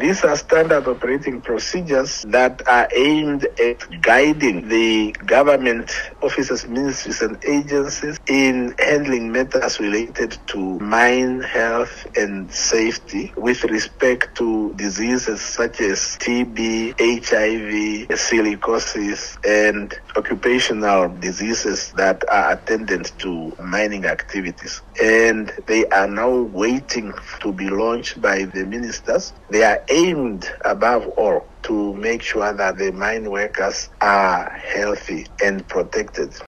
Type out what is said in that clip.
These are standard operating procedures that are aimed at guiding the government offices, ministries, and agencies in handling matters related to mine health and safety with respect to diseases such as TB, HIV, silicosis, and occupational diseases that are attendant to mining activities. And they are now waiting to be launched by the ministers. They are aimed above all to make sure that the mine workers are healthy and protected.